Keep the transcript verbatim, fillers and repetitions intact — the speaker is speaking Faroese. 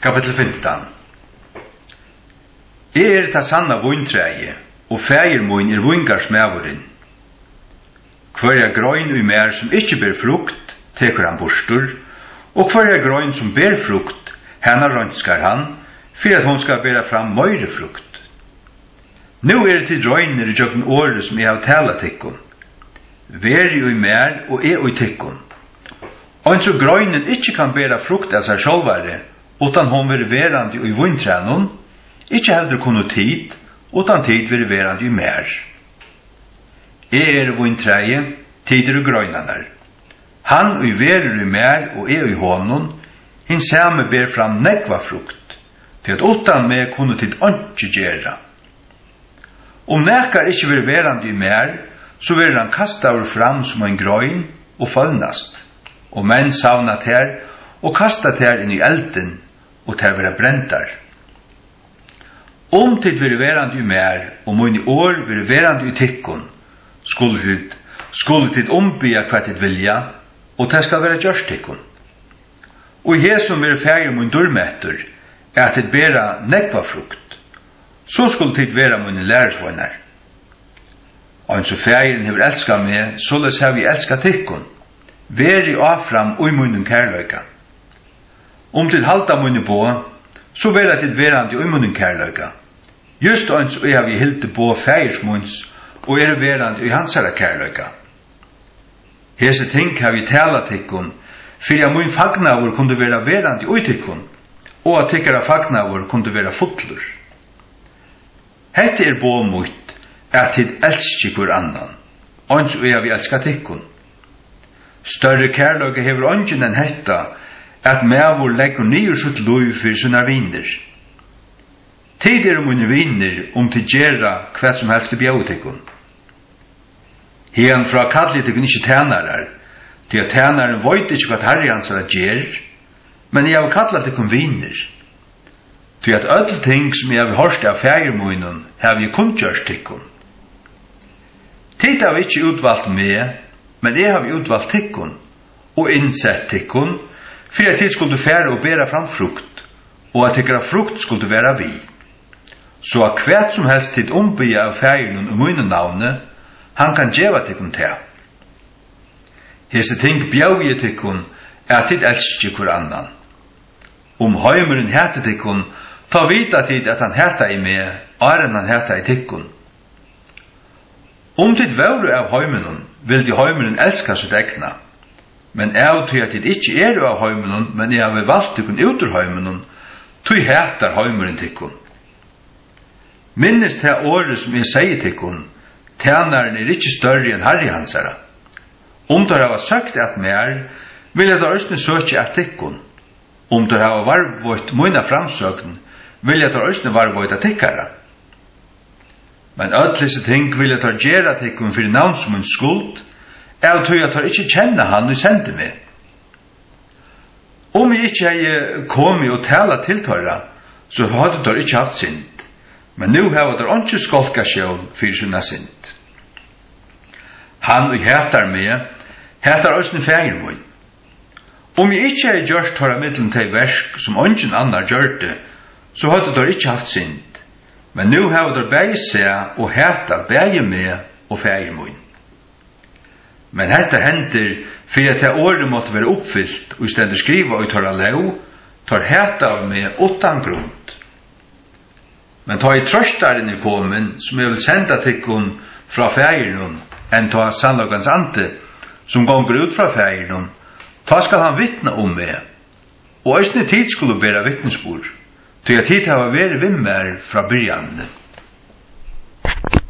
Kapitel femton. Jeg er ta sanna vintræje, og fægir mun er vingarsmævurin. Hverja grøn ui mer som ikkje ber frukt, tekur han borstur, og hverja grøn som ber frukt, hana rønskar han, for at hon skal bera fram møyre frukt. Nu er det til drøyner i jøkken året som jeg har tala tikkun. Veri ui mer og er ui tikkun. Og en så grøynen ikkje kan bera frukt av seg sjálvare, utan hon veri verandi ui vintrænon, ikkje heldur kunnu tid, utan tid veri verandi ui mer. Jeg er vintræje, tid er ui grøynanar. Han ui veri ui mer og er ui honon, hinn samme ber fram nekva frukt, til at utan meg kunnu tid ønskje gjerra. Om nekar ikkje veri verandi ui mer, så veri han kastaur fram som en grøyn og fallnast, og menn savnat her, og kastat her inn i elden, og ter vera brentar. Om tid veri verandi ui mer, og mun i år veri verandi ui tikkun, skulle tid, skulle tid ombya hva tid vilja, og det skal vera gjørst tikkun. Og i hesum veri fægir mun durmetur, er at tid bera nekva frukt, så skulle tid vera mun i lærersvånar. Og en så fægiren hever elska meg, såles har vi elska tikkun, veri afram ui munnen kærløyka. Om til halda munnen på, så vera til verandi ui munnen kærløyka. Just og en så har vi hilti på fægirsmunns, og er verandi ui hansara kærløyka. Hese ting har vi tala tikkun, fyrir at mun fagnavur kundu vera verandi ui tikkun, og at tikkara fagnavur kundu vera fullur. Hette er bo mutt, at tid elskir hver annan, og så er vi elska tikkun. Større kærløyga hever ongin enn hetta, at mevur leggur nýur sutt lúv fyrir sina vinir. Tid er munni vinir om til gjerra hva som helst i bjautikun. Hien fra kalli tikkun ikkje tænarar, til at tænaren veit ikkje hva herri hans er gjer, men jeg har kallat tikkun vinir. Til at öll ting som jeg har hørst av fægirmunnen, har vi kunngjørst tikkun. Tid har vi ikkje utvalgt med, men jeg har vi utvalgt tikkun, og innsett tikkun, for at tid skulle fære og bera fram frukt, og at tikkara frukt skulle være vi. Så at hvert som helst tid ombya av fægirnun og munnen navne, han kan djeva tikkun til. Hese ting bjaugi tikkun, er tid elskje hver annan. Om høymeren hete tikkun, ta vita tid at han heta i meg, aren han heta i tikkun. Om tid våru av høymeren, vil de høymeren elska sitt egna. Men av til at tid ikkje er av høymeren, men jeg har valgt tikkun ut ur høymeren, tog hetar høymeren tikkun. Minnes til året som jeg sier tikkun, tænaren er ikkje større enn herri hansara. Om der hava søkt at mer, vil jeg da østene søkje at tikkun. Om der hava varvått moina framsøkn, vil jeg da østene varvått at tikkara. Men ödlise ting vil jeg ta gjerra tikkun fyrir navnsmunns skuld, av tog jeg tar ikkje kjenne han og sende meg. Om jeg ikkje hei komi og tala til tørra, så hadde tar ikkje haft synd. Men nu har tar ikkje skolka sjål fyrir sinna synd. Han og hetar meg, hetar òsne fægir mun. Om jeg ikkje hei gjørst tørra middelen til versk som ongin annar gjørte, så hadde tar ikkje haft synd. Men nu har tar bæg seg og heta bæg meg og fægir mun. Men hetta hendir fyrir at det året måtte være oppfyllt og i stedet skriva og tar leo, tar heta av meg utan grunn. Men ta i trøstaren i påmen som jeg vil senda tikkun fra fægirnun enn ta sannlagans ante som gonger ut fra fægirnun, ta skal han vittna om meg. Og æstne tid skulle bera vittnesbord, til at tid hava veri vimmer fra byrjande.